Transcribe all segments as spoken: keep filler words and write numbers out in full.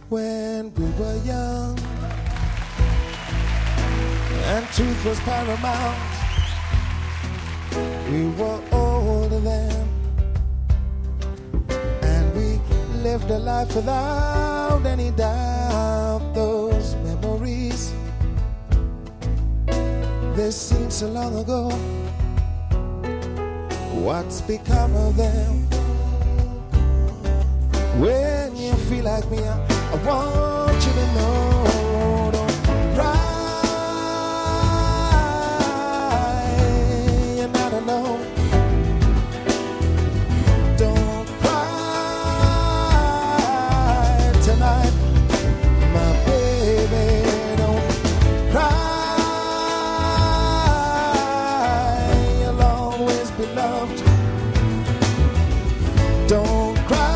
when we were young and truth was paramount. We were older then, and we lived a life without any doubt. Those memories, they seem so long ago. What's become of them? When you feel like me, I, I want you to know, don't cry, you're not alone. Don't cry tonight, my baby, don't cry, you'll always be loved. Don't cry.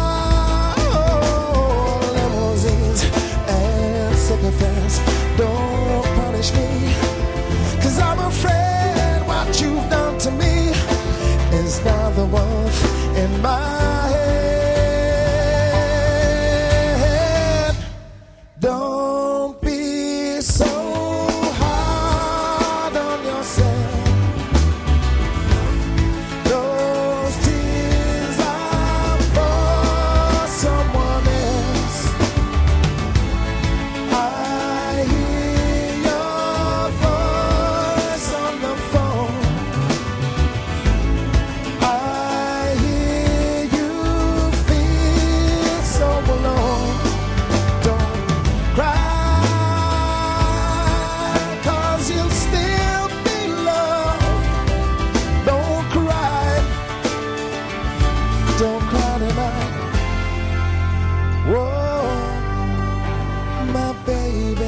Don't punish me, 'cause I'm afraid what you've done to me is now the wolf in my head. Don't be so hard on yourself. Those tears are for someone else. Don't cry tonight, whoa, my baby.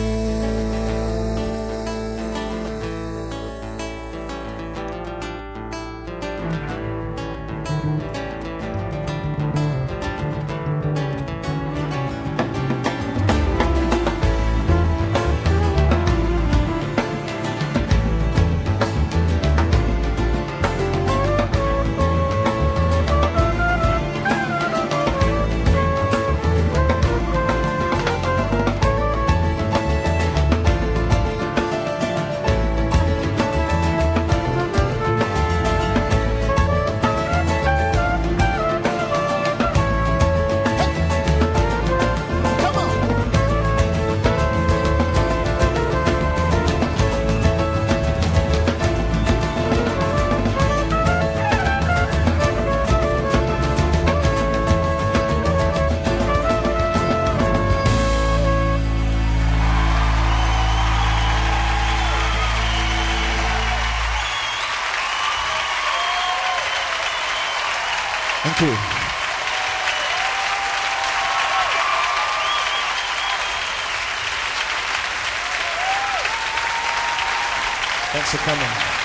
Thank you. Thanks for coming.